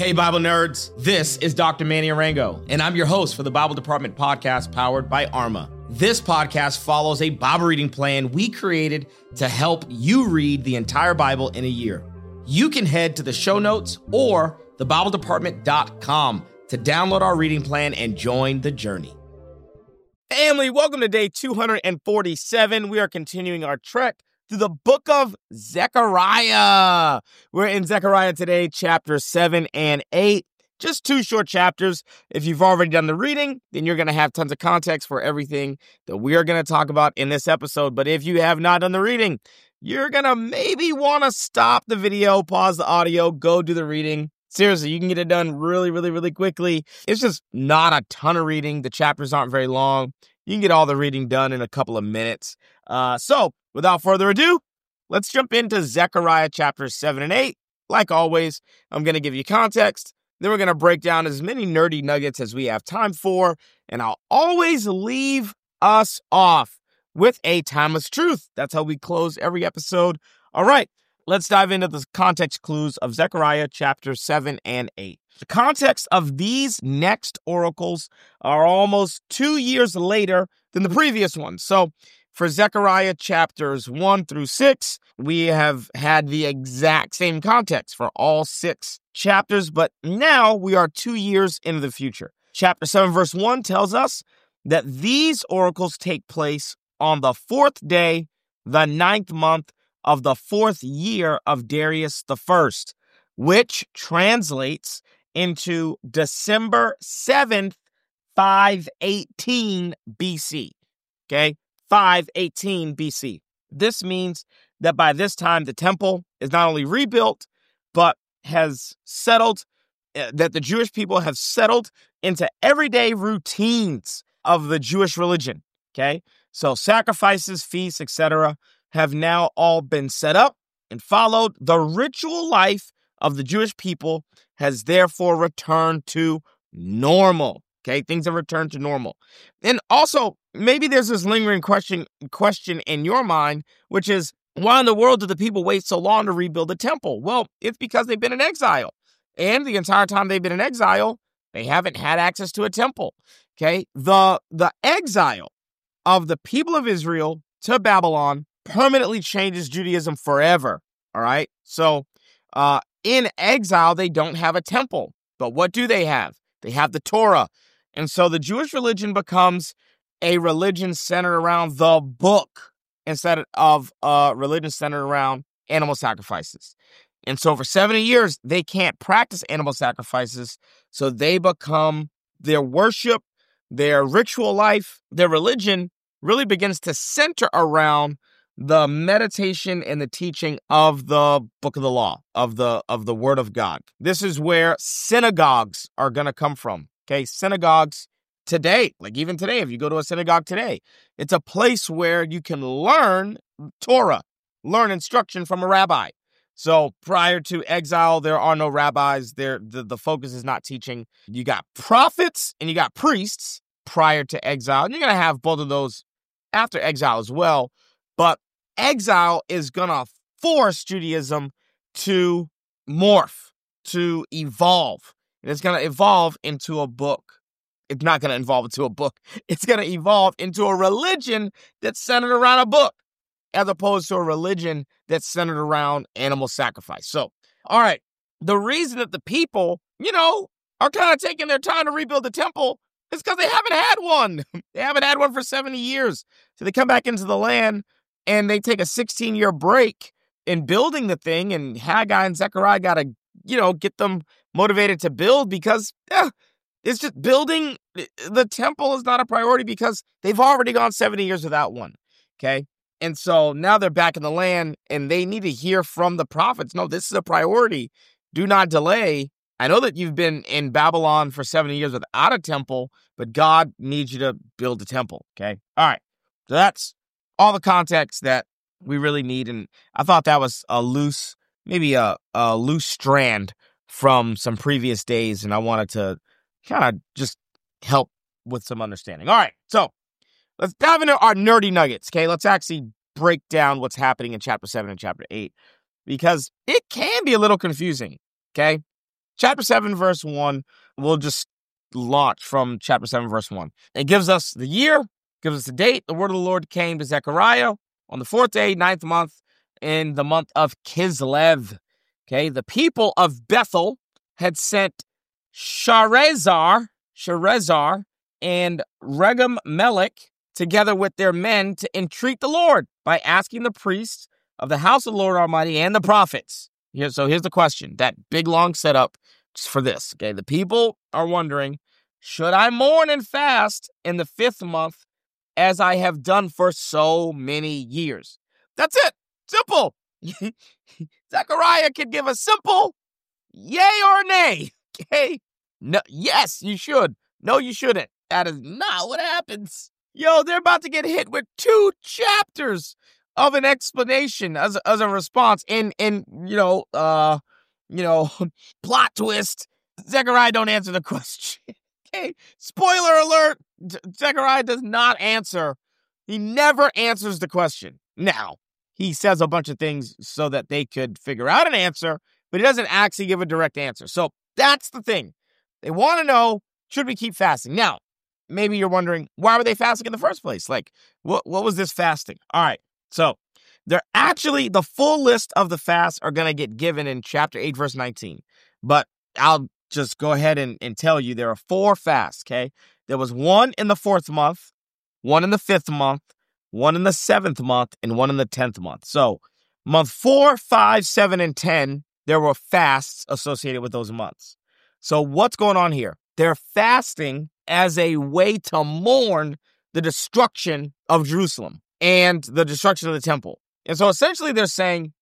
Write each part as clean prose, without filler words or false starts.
Hey, Bible nerds. This is Dr. Manny Arango, and I'm your host for the Bible Department podcast powered by Arma. This podcast follows a Bible reading plan we created to help you read the entire Bible in a year. You can head to the show notes or thebibledepartment.com to download our reading plan and join the journey. Family, welcome to day 247. We are continuing our trek through the book of Zechariah. We're in Zechariah today, chapters 7 and 8. Just two short chapters. If you've already done the reading, then you're going to have tons of context for everything that we are going to talk about in this episode. But if you have not done the reading, you're going to maybe want to stop the video, pause the audio, go do the reading. Seriously, you can get it done really quickly. It's just not a ton of reading. The chapters aren't very long. You can get all the reading done in a couple of minutes. So, without further ado, let's jump into Zechariah chapters 7 and 8. Like always, I'm going to give you context. Then we're going to break down as many nerdy nuggets as we have time for. And I'll always leave us off with a timeless truth. That's how we close every episode. All right, let's dive into the context clues of Zechariah chapter 7 and 8. The context of these next oracles are almost 2 years later than the previous ones. So, for Zechariah chapters 1 through 6, we have had the exact same context for all 6 chapters, but now we are 2 years into the future. Chapter 7, verse 1 tells us that these oracles take place on the 4th day, the 9th month of the 4th year of Darius the First, which translates into December 7th, 518 BC. Okay? 518 BC. This means that by this time, the temple is not only rebuilt, but has settled, that the Jewish people have settled into everyday routines of the Jewish religion. Okay? So sacrifices, feasts, etc. have now all been set up and followed. The ritual life of the Jewish people has therefore returned to normal. Okay, things have returned to normal. And also, maybe there's this lingering question in your mind, which is, why in the world do the people wait so long to rebuild the temple? Well, it's because they've been in exile. And the entire time they've been in exile, they haven't had access to a temple. Okay, the exile of the people of Israel to Babylon permanently changes Judaism forever. All right, so in exile, they don't have a temple. But what do they have? They have the Torah. And so the Jewish religion becomes a religion centered around the book instead of a religion centered around animal sacrifices. And so for 70 years, they can't practice animal sacrifices. So they become their worship, their ritual life, their religion really begins to center around the meditation and the teaching of the book of the law, of the word of God. This is where synagogues are going to come from. Okay, synagogues today, like even today, if you go to a synagogue today, it's a place where you can learn Torah, learn instruction from a rabbi. So prior to exile, there are no rabbis. The focus is not teaching. You got prophets and you got priests prior to exile. And you're going to have both of those after exile as well. But exile is going to force Judaism to morph, to evolve. And it's going to evolve into a book. It's not going to evolve into a book. It's going to evolve into a religion that's centered around a book, as opposed to a religion that's centered around animal sacrifice. So, all right, the reason that the people, are kind of taking their time to rebuild the temple is because they haven't had one. They haven't had one for 70 years. So they come back into the land and they take a 16-year break in building the thing. And Haggai and Zechariah got to, get them motivated to build because it's just building the temple is not a priority because they've already gone 70 years without one. Okay. And so now they're back in the land and they need to hear from the prophets. No, this is a priority. Do not delay. I know that you've been in Babylon for 70 years without a temple, but God needs you to build a temple. Okay. All right. So that's all the context that we really need. And I thought that was a loose strand from some previous days. And I wanted to kind of just help with some understanding. All right. So let's dive into our nerdy nuggets. Okay. Let's actually break down what's happening in chapter 7 and chapter 8 because it can be a little confusing. Okay. chapter 7, verse 1, we'll just launch from chapter 7, verse 1. It gives us the year, gives us the date. The word of the Lord came to Zechariah on the 4th day, 9th month, in the month of Kislev. Okay, the people of Bethel had sent Sharezer and Regem-Melech together with their men to entreat the Lord by asking the priests of the house of the Lord Almighty and the prophets. Here's the question, that big long setup just for this. Okay, the people are wondering, should I mourn and fast in the 5th month as I have done for so many years? That's it. Simple. Zechariah can give a simple yay or nay. Okay? No, yes, you should. No, you shouldn't. That is not what happens. Yo, they're about to get hit with 2 chapters of an explanation as a response. In plot twist. Zechariah don't answer the question. Okay, spoiler alert. Zechariah does not answer. He never answers the question. Now, he says a bunch of things so that they could figure out an answer, but he doesn't actually give a direct answer. So that's the thing. They want to know, should we keep fasting? Now, maybe you're wondering, why were they fasting in the first place? Like, what was this fasting? All right, so they're actually, the full list of the fasts are going to get given in chapter 8, verse 19. But I'll just go ahead and tell you there are 4 fasts, okay? There was one in the 4th month, one in the 5th month, one in the 7th month, and one in the 10th month. So month 4, 5, 7, and 10, there were fasts associated with those months. So what's going on here? They're fasting as a way to mourn the destruction of Jerusalem and the destruction of the temple. And so essentially they're saying,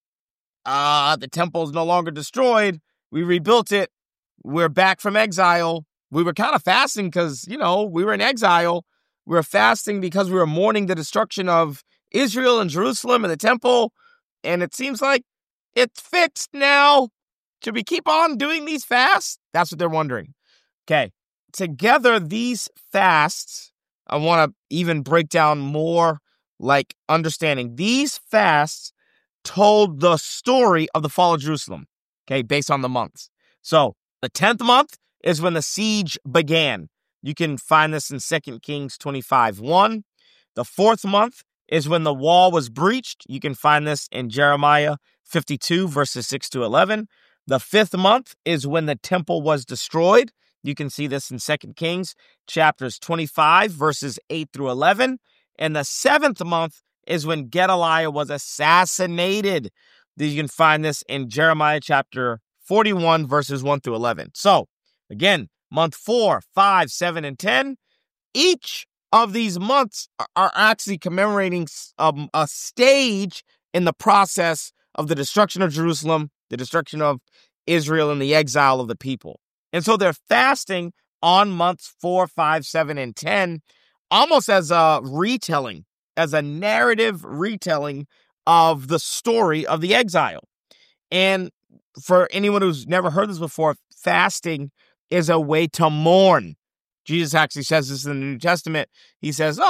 the temple is no longer destroyed. We rebuilt it. We're back from exile. We were kind of fasting because, we were in exile. We were fasting because we were mourning the destruction of Israel and Jerusalem and the temple. And it seems like it's fixed now. Should we keep on doing these fasts? That's what they're wondering. Okay. Together, these fasts, I want to even break down more like understanding. These fasts told the story of the fall of Jerusalem, okay, based on the months. So the 10th month is when the siege began. You can find this in 2 Kings 25:1. The 4th month is when the wall was breached. You can find this in Jeremiah 52, verses 6 to 11. The 5th month is when the temple was destroyed. You can see this in 2 Kings chapters 25, verses 8 through 11. And the 7th month is when Gedaliah was assassinated. You can find this in Jeremiah chapter 41, verses 1 through 11. So, again, month 4, 5, 7, and 10, each of these months are actually commemorating a stage in the process of the destruction of Jerusalem, the destruction of Israel, and the exile of the people. And so they're fasting on months 4, 5, 7, and 10, almost as a retelling, as a narrative retelling of the story of the exile. And for anyone who's never heard this before, fasting is a way to mourn. Jesus actually says this in the New Testament. He says,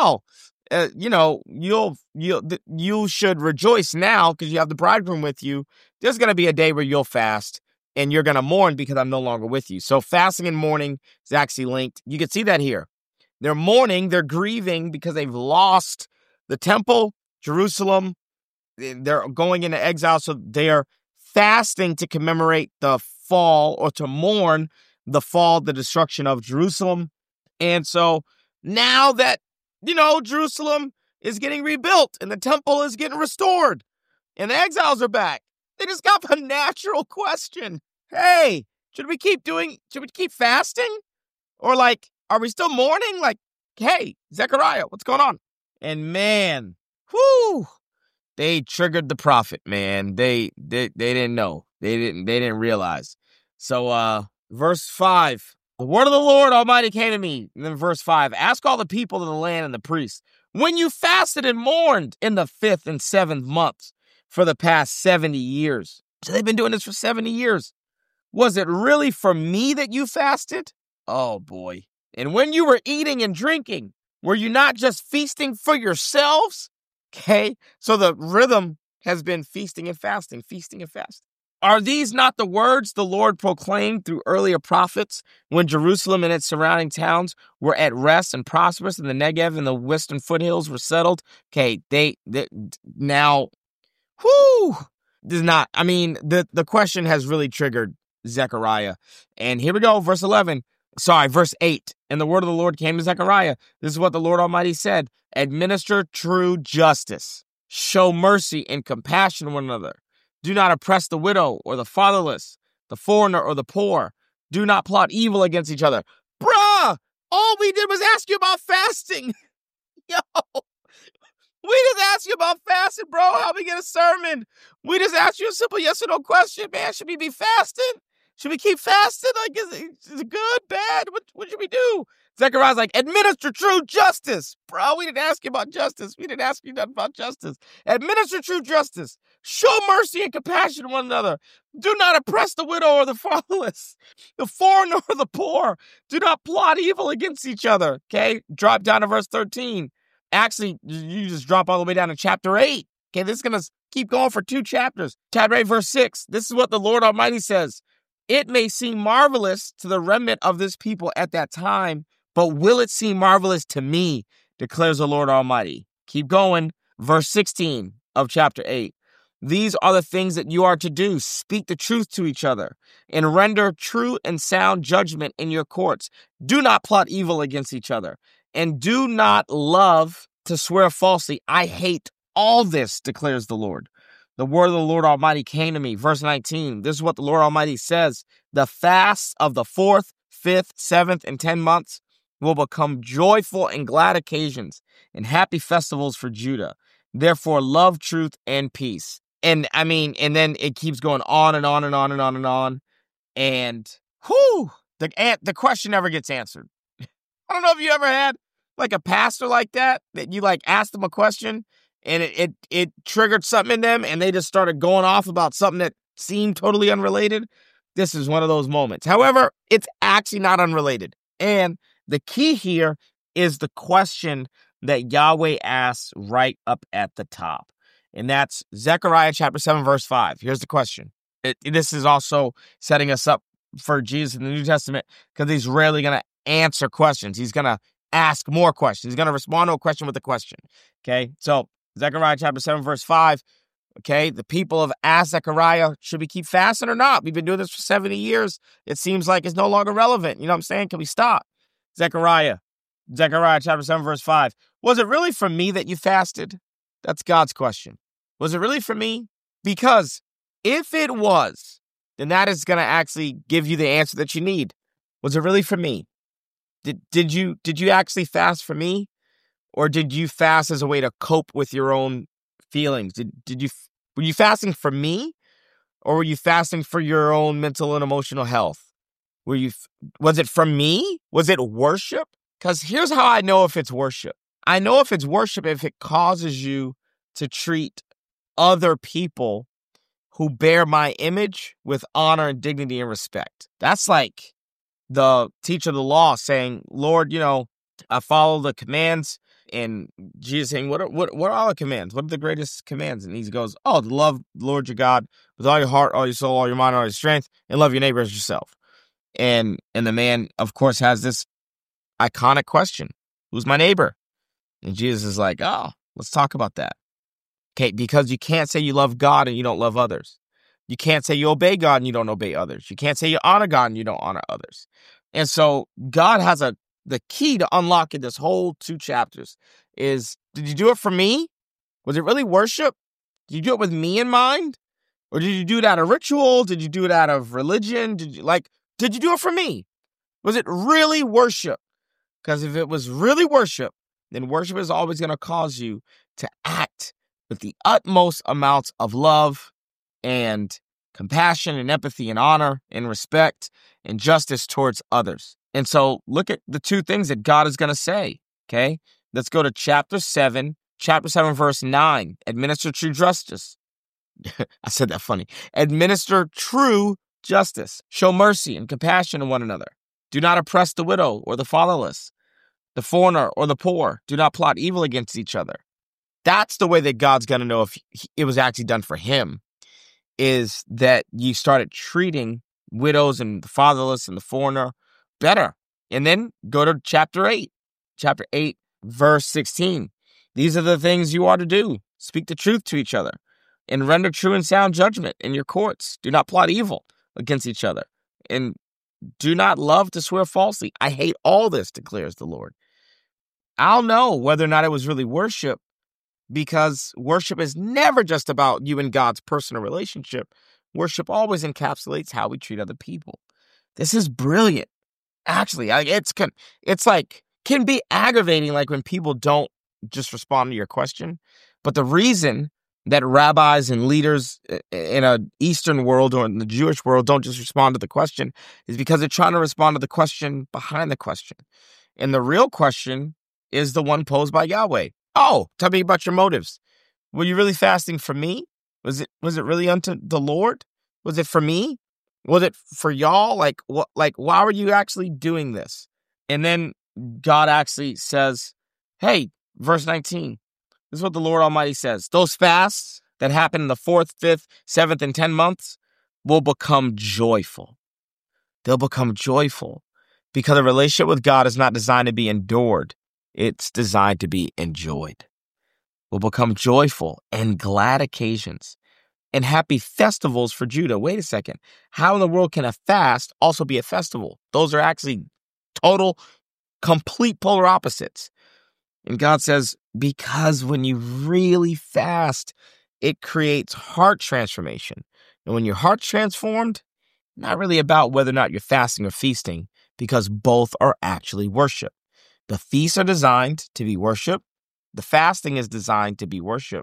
you should rejoice now because you have the bridegroom with you. There's going to be a day where you'll fast and you're going to mourn because I'm no longer with you. So fasting and mourning is actually linked. You can see that here. They're mourning, they're grieving because they've lost the temple, Jerusalem. They're going into exile, so they're fasting to commemorate the fall or to mourn the fall, the destruction of Jerusalem. And so now that, Jerusalem is getting rebuilt and the temple is getting restored and the exiles are back, they just got the natural question. Hey, should we keep fasting? Or are we still mourning? Hey, Zechariah, what's going on? And man, they triggered the prophet, man. They didn't know. They didn't realize. So, verse 5, the word of the Lord Almighty came to me. And then verse 5, ask all the people of the land and the priests, when you fasted and mourned in the 5th and 7th months for the past 70 years. So they've been doing this for 70 years. Was it really for me that you fasted? Oh boy. And when you were eating and drinking, were you not just feasting for yourselves? Okay. So the rhythm has been feasting and fasting, feasting and fasting. Are these not the words the Lord proclaimed through earlier prophets when Jerusalem and its surrounding towns were at rest and prosperous, and the Negev and the western foothills were settled? Okay, they now, whoo, this is not, I mean, the question has really triggered Zechariah. And here we go, verse 8. And the word of the Lord came to Zechariah. This is what the Lord Almighty said: administer true justice, show mercy and compassion to one another. Do not oppress the widow or the fatherless, the foreigner or the poor. Do not plot evil against each other. Bruh, all we did was ask you about fasting. Yo, we just asked you about fasting, bro. How we get a sermon? We just asked you a simple yes or no question, man. Should we be fasting? Should we keep fasting? Like, is it good, bad? What should we do? Zechariah's like, administer true justice. Bro, we didn't ask you about justice. We didn't ask you nothing about justice. Administer true justice. Show mercy and compassion to one another. Do not oppress the widow or the fatherless, the foreigner or the poor. Do not plot evil against each other. Okay? Drop down to verse 13. Actually, you just drop all the way down to chapter 8. Okay, this is going to keep going for 2 chapters. Chapter 8, verse 6. This is what the Lord Almighty says. It may seem marvelous to the remnant of this people at that time, but will it seem marvelous to me, declares the Lord Almighty. Keep going. Verse 16 of chapter 8. These are the things that you are to do. Speak the truth to each other and render true and sound judgment in your courts. Do not plot evil against each other, and do not love to swear falsely. I hate all this, declares the Lord. The word of the Lord Almighty came to me. Verse 19. This is what the Lord Almighty says. The fasts of the 4th, 5th, 7th, and 10 months will become joyful and glad occasions and happy festivals for Judah. Therefore, love, truth, and peace. And I mean, and then it keeps going on and on and on and on and on. And whoo, the question never gets answered. I don't know if you ever had like a pastor like that you like asked them a question and it triggered something in them and they just started going off about something that seemed totally unrelated. This is one of those moments. However, it's actually not unrelated. And the key here is the question that Yahweh asks right up at the top. And that's Zechariah chapter 7, verse 5. Here's the question. This is also setting us up for Jesus in the New Testament because he's rarely going to answer questions. He's going to ask more questions. He's going to respond to a question with a question. Okay, so Zechariah chapter 7, verse 5. Okay, the people have asked Zechariah, should we keep fasting or not? We've been doing this for 70 years. It seems like it's no longer relevant. You know what I'm saying? Can we stop? Zechariah chapter 7, verse 5. Was it really for me that you fasted? That's God's question. Was it really for me? Because if it was, then that is going to actually give you the answer that you need. Was it really for me? Did you actually fast for me? Or did you fast as a way to cope with your own feelings? Were you fasting for me? Or were you fasting for your own mental and emotional health? Was it from me? Was it worship? Because here's how I know if it's worship. I know if it's worship if it causes you to treat other people who bear my image with honor and dignity and respect. That's like the teacher of the law saying, Lord, I follow the commands. And Jesus saying, what are all the commands? What are the greatest commands? And he goes, to love the Lord your God with all your heart, all your soul, all your mind, all your strength, and love your neighbor as yourself. And the man, of course, has this iconic question. Who's my neighbor? And Jesus is like, let's talk about that. Okay, because you can't say you love God and you don't love others. You can't say you obey God and you don't obey others. You can't say you honor God and you don't honor others. And so God has the key to unlocking this whole 2 chapters is, did you do it for me? Was it really worship? Did you do it with me in mind? Or did you do it out of ritual? Did you do it out of religion? Did you do it for me? Was it really worship? Because if it was really worship, then worship is always going to cause you to act with the utmost amounts of love and compassion and empathy and honor and respect and justice towards others. And so look at the 2 things that God is going to say, okay? Let's go to chapter 7, verse 9. Administer true justice. I said that funny. Administer true justice. Show mercy and compassion to one another. Do not oppress the widow or the fatherless, the foreigner or the poor. Do not plot evil against each other. That's the way that God's going to know if it was actually done for him. is that you started treating widows and the fatherless and the foreigner better. And then go to chapter 8, verse 16. These are the things you are to do. Speak the truth to each other and render true and sound judgment in your courts. Do not plot evil against each other and do not love to swear falsely. I hate all this, declares the Lord. I'll know whether or not it was really worship, because worship is never just about you and God's personal relationship. Worship always encapsulates how we treat other people. This is brilliant. Actually, it's like can be aggravating, like when people don't just respond to your question. But the reason that rabbis and leaders in an Eastern world or in the Jewish world don't just respond to the question is because they're trying to respond to the question behind the question. And the real question is the one posed by Yahweh. Oh, tell me about your motives. Were you really fasting for me? Was it really unto the Lord? Was it for me? Was it for y'all? Like why were you actually doing this? And then God actually says, hey, verse 19, this is what the Lord Almighty says. Those fasts that happen in the 4th, 5th, 7th, and 10th months will become joyful. They'll become joyful because a relationship with God is not designed to be endured. It's designed to be enjoyed. Will become joyful and glad occasions and happy festivals for Judah. Wait a second. How in the world can a fast also be a festival? Those are actually total, complete polar opposites. And God says, because when you really fast, it creates heart transformation. And when your heart's transformed, not really about whether or not you're fasting or feasting, because both are actually worship. The feasts are designed to be worship. The fasting is designed to be worship.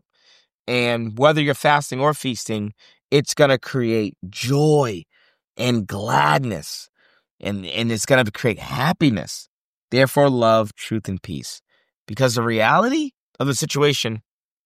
And whether you're fasting or feasting, it's going to create joy and gladness. And it's going to create happiness. Therefore, love, truth, and peace. Because the reality of the situation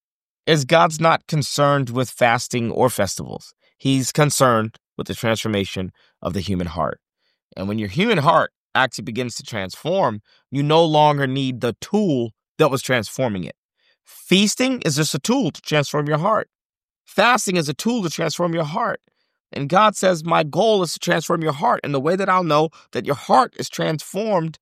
is God's not concerned with fasting or festivals. He's concerned with the transformation of the human heart. And when your human heart actually begins to transform, you no longer need the tool that was transforming it. Feasting is just a tool to transform your heart. Fasting is a tool to transform your heart. And God says, my goal is to transform your heart. And the way that I'll know that your heart is transformed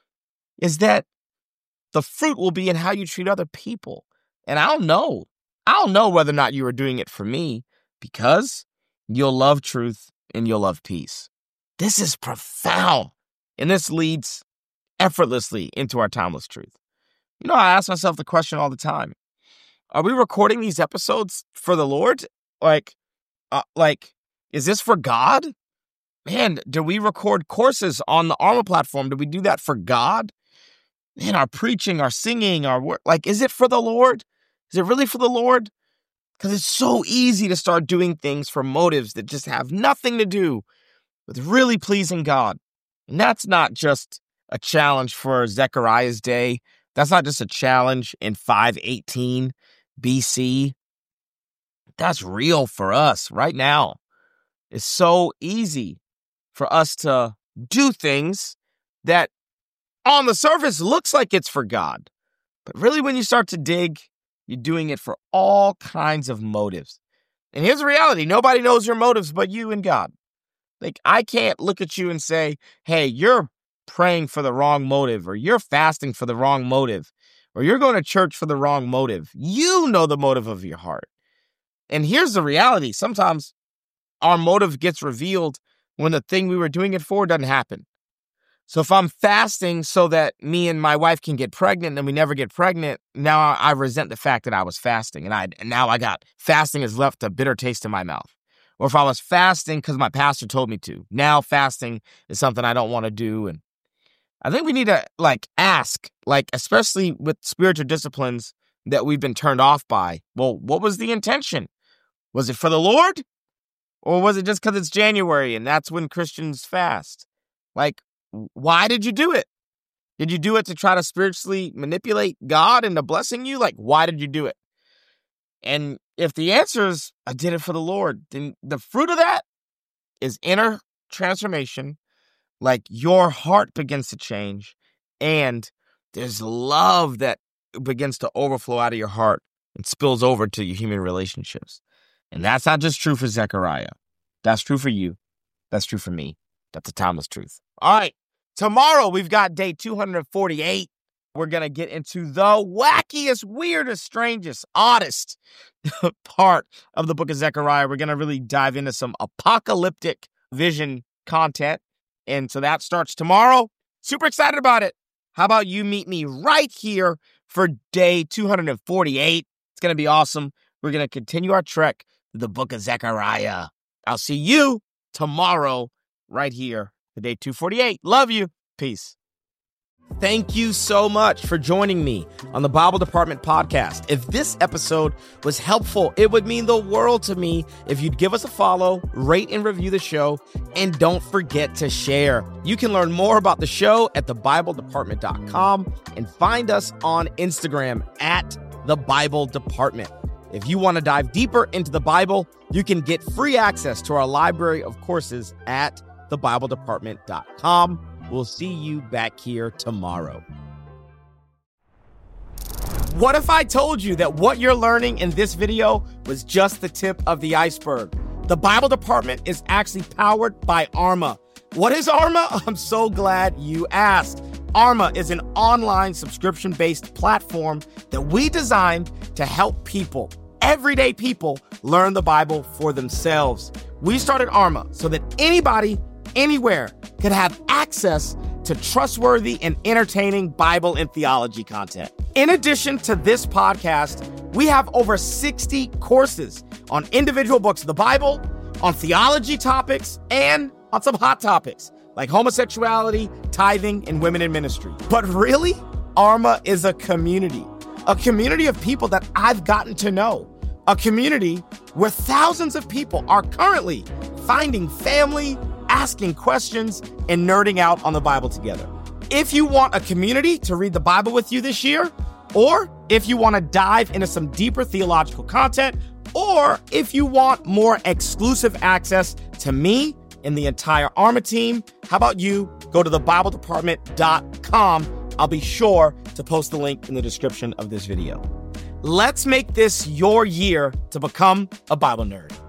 is that the fruit will be in how you treat other people. And I'll know whether or not you are doing it for me, because you'll love truth and you'll love peace. This is profound. And this leads effortlessly into our timeless truth. You know, I ask myself the question all the time. Are we recording these episodes for the Lord? Like, is this for God? Man, do we record courses on the Armor platform? Do we do that for God? Man, our preaching, our singing, our work, is it for the Lord? Is it really for the Lord? Because it's so easy to start doing things for motives that just have nothing to do with really pleasing God. And that's not just a challenge for Zechariah's day. That's not just a challenge in 518 BC. That's real for us right now. It's so easy for us to do things that on the surface looks like it's for God. But really, when you start to dig, you're doing it for all kinds of motives. And here's the reality. Nobody knows your motives but you and God. I can't look at you and say, hey, you're praying for the wrong motive, or you're fasting for the wrong motive, or you're going to church for the wrong motive. You know the motive of your heart. And here's the reality. Sometimes our motive gets revealed when the thing we were doing it for doesn't happen. So if I'm fasting so that me and my wife can get pregnant and we never get pregnant, now I resent the fact that I was fasting. And now fasting has left a bitter taste in my mouth. Or if I was fasting because my pastor told me to, now fasting is something I don't want to do. And I think we need to ask, especially with spiritual disciplines that we've been turned off by. Well, what was the intention? Was it for the Lord? Or was it just because it's January and that's when Christians fast? Why did you do it? Did you do it to try to spiritually manipulate God into blessing you? Why did you do it? And if the answer is, I did it for the Lord, then the fruit of that is inner transformation. Your heart begins to change, and there's love that begins to overflow out of your heart and spills over to your human relationships. And that's not just true for Zechariah. That's true for you. That's true for me. That's a timeless truth. All right. Tomorrow, we've got day 248. We're going to get into the wackiest, weirdest, strangest, oddest part of the book of Zechariah. We're going to really dive into some apocalyptic vision content. And so that starts tomorrow. Super excited about it. How about you meet me right here for day 248? It's going to be awesome. We're going to continue our trek through the book of Zechariah. I'll see you tomorrow right here for day 248. Love you. Peace. Thank you so much for joining me on the Bible Department podcast. If this episode was helpful, it would mean the world to me if you'd give us a follow, rate and review the show, and don't forget to share. You can learn more about the show at thebibledepartment.com and find us on Instagram at The Bible Department. If you want to dive deeper into the Bible, you can get free access to our library of courses at thebibledepartment.com. We'll see you back here tomorrow. What if I told you that what you're learning in this video was just the tip of the iceberg? The Bible Department is actually powered by Arma. What is Arma? I'm so glad you asked. Arma is an online subscription-based platform that we designed to help people, everyday people, learn the Bible for themselves. We started Arma so that anybody, anywhere, could have access to trustworthy and entertaining Bible and theology content. In addition to this podcast, we have over 60 courses on individual books of the Bible, on theology topics, and on some hot topics like homosexuality, tithing, and women in ministry. But really, Arma is a community of people that I've gotten to know, a community where thousands of people are currently finding family, asking questions, and nerding out on the Bible together. If you want a community to read the Bible with you this year, or if you want to dive into some deeper theological content, or if you want more exclusive access to me and the entire Arma team, how about you go to thebibledepartment.com. I'll be sure to post the link in the description of this video. Let's make this your year to become a Bible nerd.